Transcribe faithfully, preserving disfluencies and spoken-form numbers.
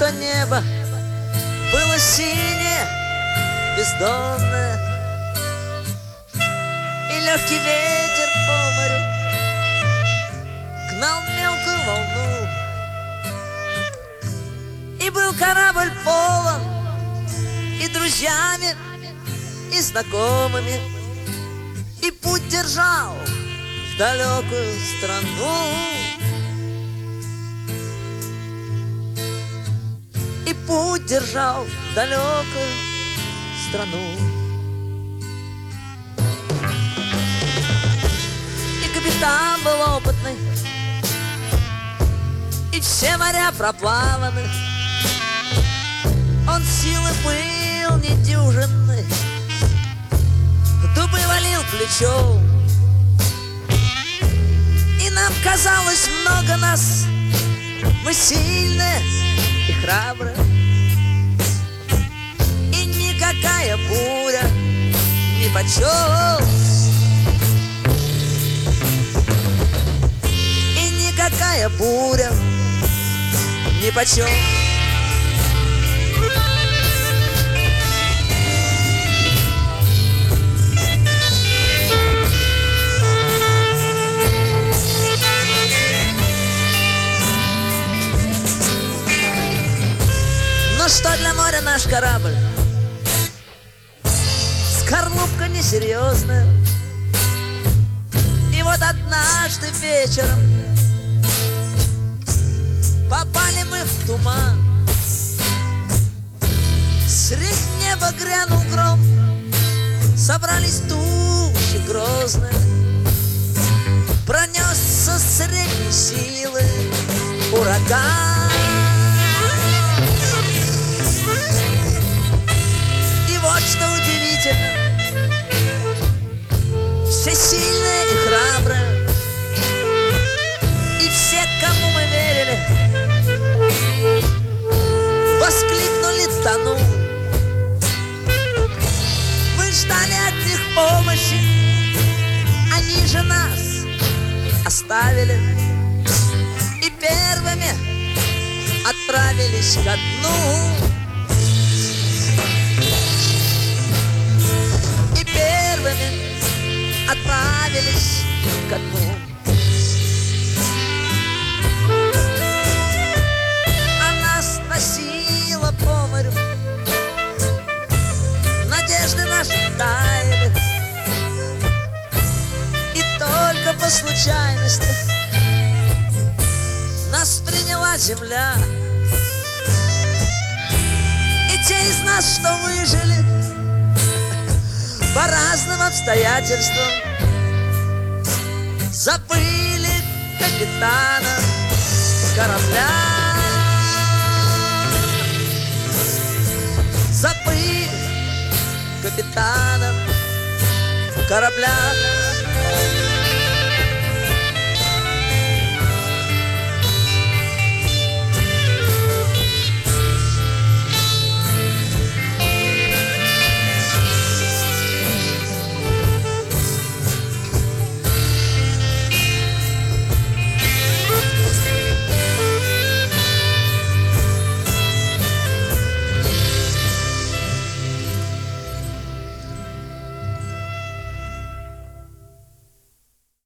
что небо было синее, бездонное, и легкий ветер по морю гнал мелкую волну. И был корабль полон и друзьями, и знакомыми, и путь держал в далекую страну. И путь держал в далекую страну. И капитан был опытный, и все моря проплаваны. Он силы был недюжинный, дубы валил плечом. И нам казалось много нас, мы сильные и храбрые, и никакая буря нипочем, и никакая буря нипочем. Ну что для моря наш корабль? Скорлупка несерьезная. И вот однажды вечером попали мы в туман. Средь неба грянул гром, собрались тучи грозные. Пронесся средней силы ураган. Вот что удивительно, все сильные и храбрые, и все, кому мы верили, воскликнули тону. Мы ждали от них помощи, они же нас оставили и первыми отправились ко дну. Отправились ко дну. А нас носило по морю, надежды наши таяли, и только по случайности нас приняла земля. И те из нас, что выжили по разным обстоятельствам, забыли капитана корабля. Забыли капитана корабля.